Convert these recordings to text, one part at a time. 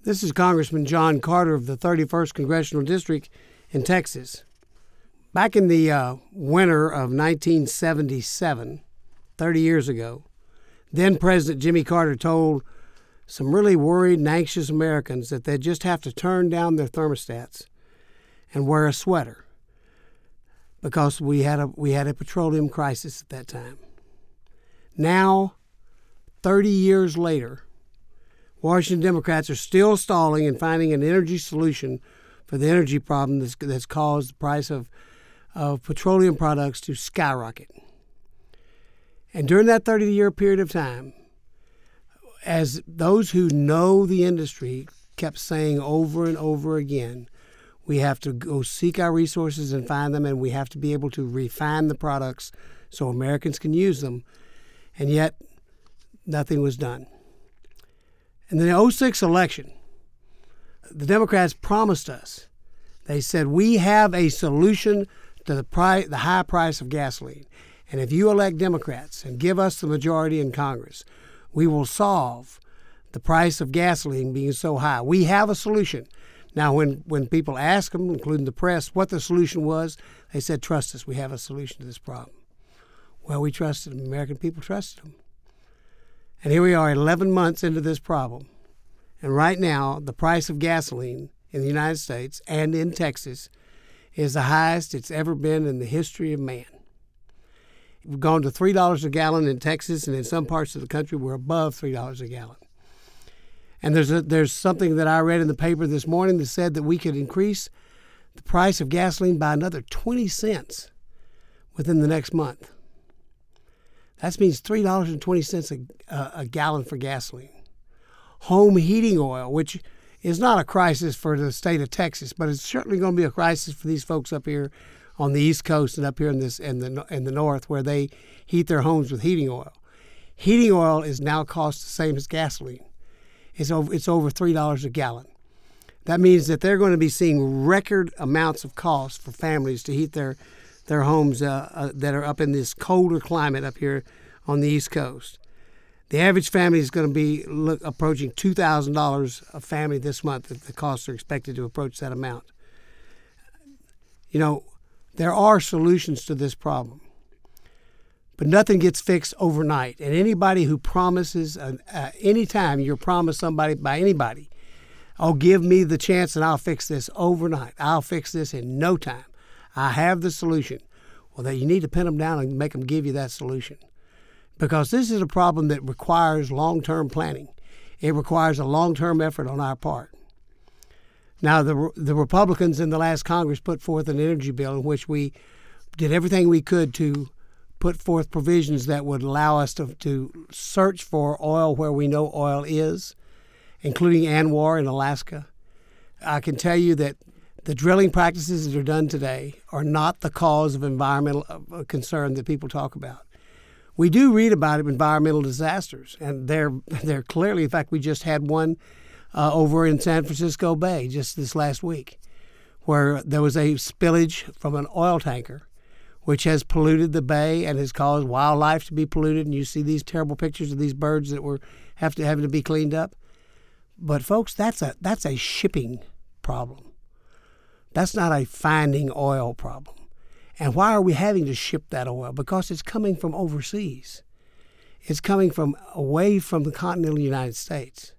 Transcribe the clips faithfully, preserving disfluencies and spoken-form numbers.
This is Congressman John Carter of the thirty-first Congressional District in Texas. Back in the uh, winter of nineteen seventy-seven, thirty years ago, then President Jimmy Carter told some really worried and anxious Americans that they'd just have to turn down their thermostats and wear a sweater because we had a we had a petroleum crisis at that time. Now, thirty years later, Washington Democrats are still stalling in finding an energy solution for the energy problem that's, that's caused the price of, of petroleum products to skyrocket. And during that thirty-year period of time, as those who know the industry kept saying over and over again, we have to go seek our resources and find them, and we have to be able to refine the products so Americans can use them. And yet, nothing was done. In the oh six election, the Democrats promised us, they said, we have a solution to the price, the high price of gasoline. And if you elect Democrats and give us the majority in Congress, we will solve the price of gasoline being so high. We have a solution. Now, when, when people ask them, including the press, what the solution was, they said, trust us, we have a solution to this problem. Well, we trusted them. American people trusted them. And here we are eleven months into this problem. And right now, the price of gasoline in the United States and in Texas is the highest it's ever been in the history of man. We've gone to three dollars a gallon in Texas, and in some parts of the country, we're above three dollars a gallon. And there's a, there's something that I read in the paper this morning that said that we could increase the price of gasoline by another twenty cents within the next month. That means three dollars and twenty cents a, a, a gallon for gasoline. Home heating oil, which is not a crisis for the state of Texas, but it's certainly going to be a crisis for these folks up here on the East Coast and up here in this in the in the North, where they heat their homes with heating oil. Heating oil is now cost the same as gasoline. It's over it's over three dollars a gallon. That means that they're going to be seeing record amounts of cost for families to heat their their homes uh, uh, that are up in this colder climate up here on the East Coast. The average family is going to be look, approaching two thousand dollars a family this month. The costs are expected to approach that amount. You know, there are solutions to this problem, but nothing gets fixed overnight. And anybody who promises, uh, uh, any time you're promised somebody by anybody, oh, give me the chance and I'll fix this overnight. I'll fix this in no time. I have the solution. Well, then you need to pin them down and make them give you that solution. Because this is a problem that requires long-term planning. It requires a long-term effort on our part. Now, the the Republicans in the last Congress put forth an energy bill in which we did everything we could to put forth provisions that would allow us to, to search for oil where we know oil is, including ANWR in Alaska. I can tell you that the drilling practices that are done today are not the cause of environmental concern that people talk about. We do read about environmental disasters, and they're they're clearly, in fact, we just had one uh, over in San Francisco Bay just this last week, where there was a spillage from an oil tanker, which has polluted the bay and has caused wildlife to be polluted. And you see these terrible pictures of these birds that were have to having to be cleaned up. But folks, that's a that's a shipping problem. That's not a finding oil problem. And why are we having to ship that oil? Because it's coming from overseas. It's coming from away from the continental United States.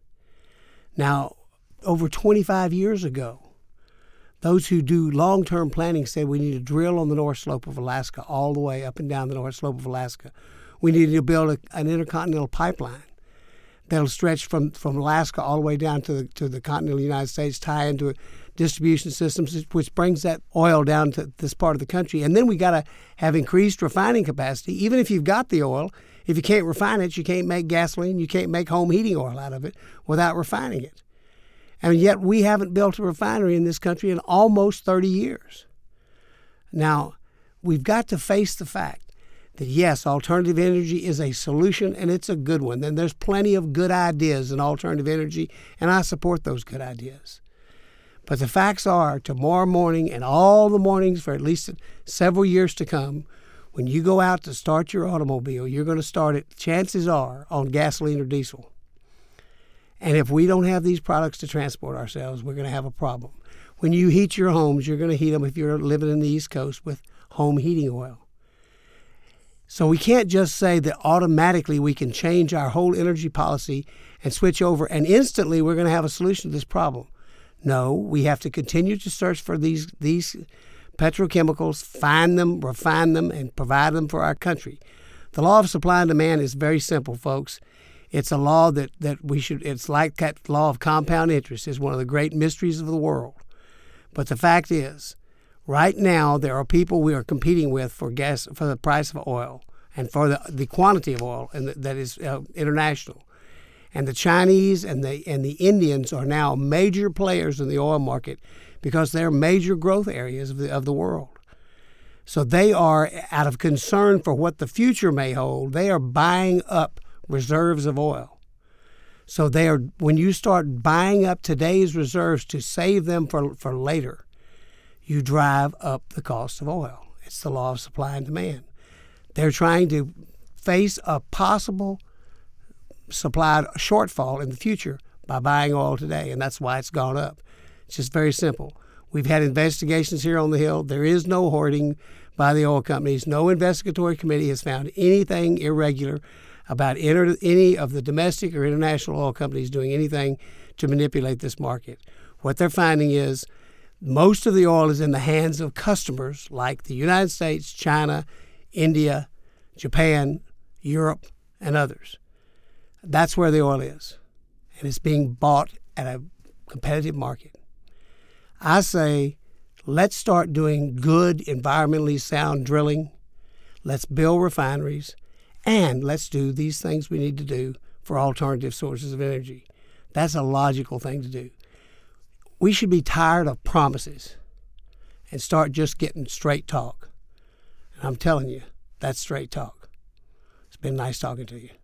Now, over twenty-five years ago, those who do long-term planning said we need to drill on the North Slope of Alaska all the way up and down the North Slope of Alaska. We need to build a, an intercontinental pipeline that'll stretch from, from Alaska all the way down to the, to the continental United States, tie into distribution systems, which brings that oil down to this part of the country. And then we got to have increased refining capacity. Even if you've got the oil, if you can't refine it, you can't make gasoline, you can't make home heating oil out of it without refining it. And yet we haven't built a refinery in this country in almost thirty years. Now, we've got to face the fact that, yes, alternative energy is a solution, and it's a good one. And there's plenty of good ideas in alternative energy, and I support those good ideas. But the facts are, tomorrow morning and all the mornings for at least several years to come, when you go out to start your automobile, you're going to start it, chances are, on gasoline or diesel. And if we don't have these products to transport ourselves, we're going to have a problem. When you heat your homes, you're going to heat them, if you're living in the East Coast, with home heating oil. So we can't just say that automatically we can change our whole energy policy and switch over and instantly we're going to have a solution to this problem. No, we have to continue to search for these these petrochemicals, find them, refine them, and provide them for our country. The law of supply and demand is very simple, folks. It's a law that, that we should, it's like that law of compound interest. It's one of the great mysteries of the world. But the fact is, right now there are people we are competing with for gas, for the price of oil and for the, the quantity of oil and the, that is uh, international. And the Chinese and the and the Indians are now major players in the oil market because they're major growth areas of the of the world. So they are, out of concern for what the future may hold, they are buying up reserves of oil. So they are, when you start buying up today's reserves to save them for, for later, you drive up the cost of oil. It's the law of supply and demand. They're trying to face a possible supply shortfall in the future by buying oil today, and that's why it's gone up. It's just very simple. We've had investigations here on the Hill. There is no hoarding by the oil companies. No investigatory committee has found anything irregular about inter- any of the domestic or international oil companies doing anything to manipulate this market. What they're finding is most of the oil is in the hands of customers like the United States, China, India, Japan, Europe, and others. That's where the oil is, and it's being bought at a competitive market. I say, let's start doing good, environmentally sound drilling. Let's build refineries, and let's do these things we need to do for alternative sources of energy. That's a logical thing to do. We should be tired of promises and start just getting straight talk. And I'm telling you, that's straight talk. It's been nice talking to you.